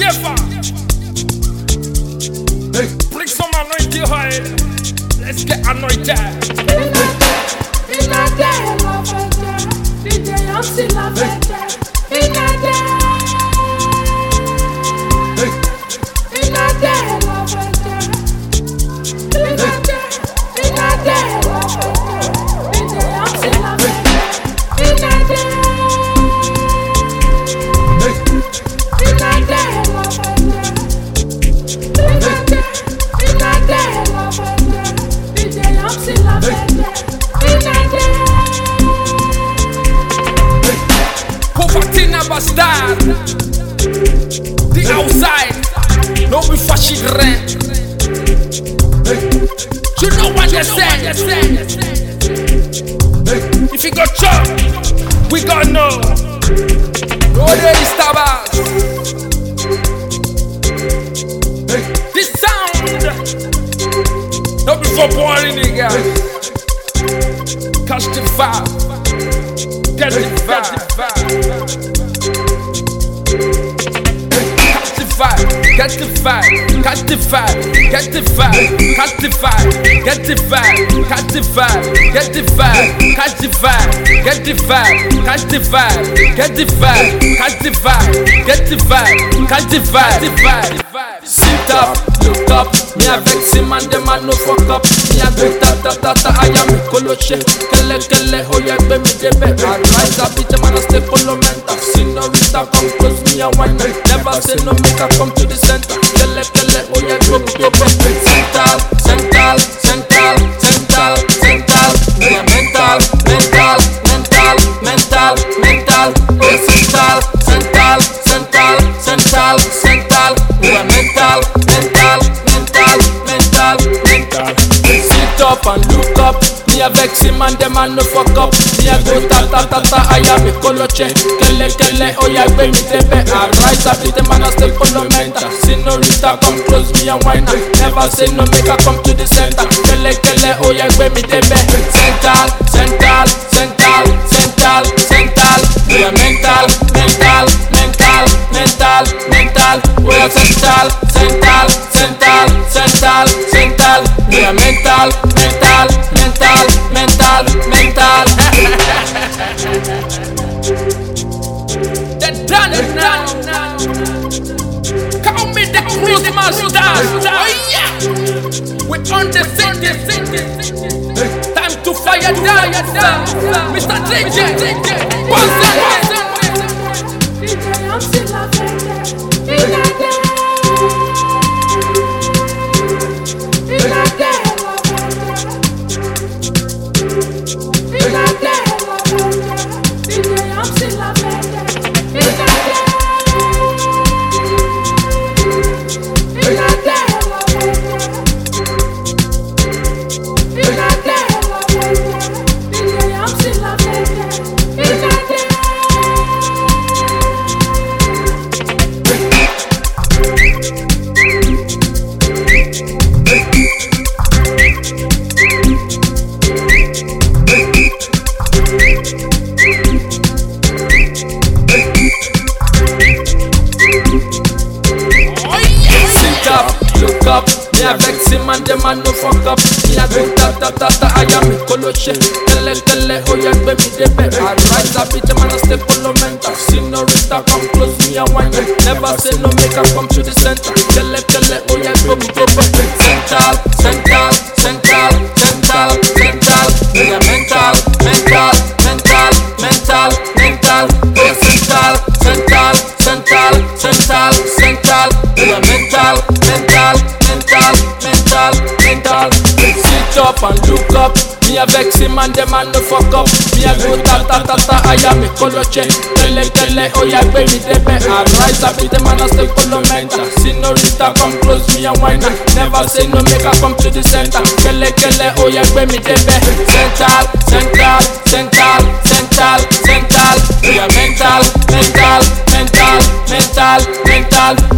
Schaefer. Bring some anointing oil. Let's get anointed. Poverty never start. The outside, no be fashion rent. You know what they say. If you got chop, we got no. No there is tabas. This sound, no be for boring nigga. Catch the vibe, get the vibe. Get the vibe, catch the vibe, get the vibe, catch the vibe, get the vibe, catch the vibe, get the vibe, catch the vibe, get the vibe, catch the vibe, get the vibe, catch the vibe, get the vibe, catch the vibe. Sit up, look up, me avec ces man de man no fuck up. Me a go ta I am coloche, kele oh yeah baby debe. I rise up, bitch man a step on the mental. Senorita come close me a wine. Never say no make her come to the center. Kele oh yeah go. Central. Me a mental. Oh central. We are mental. Sit up and look up. Me avec ces man de man no fuck up. Me a go ta I am coloche. Kele oh yeah baby debe. I rise up with the man a step on the mental. Senorita come close me and wine. Never say no make her come to the center. Kele oh yeah baby debe. Central. We are mental. We are central. We are mental. They're done it now. Call me the cruise master. Oh yeah. We on the city. Time to fire down. Mr. DJ. What's up? Look up, me avec ces man de man no fuck up. Me a go ta I am coloche. Kele oh yeah baby debe. I rise up with the man a step on the mental. Senorita come close me and wine. Never say no make her come to the center. Kele oh yeah baby debe. Central. We are mental. We are mental. Sit up and look up. Me avec ces man de man no fuck up. Me a go ta I am coloche. Kele oh yeah baby debe. I rise up with the man a step on the mental. Senorita come close me and wine. Never say no make her come to the center. Kele oh yeah baby debe. Central. We are mental.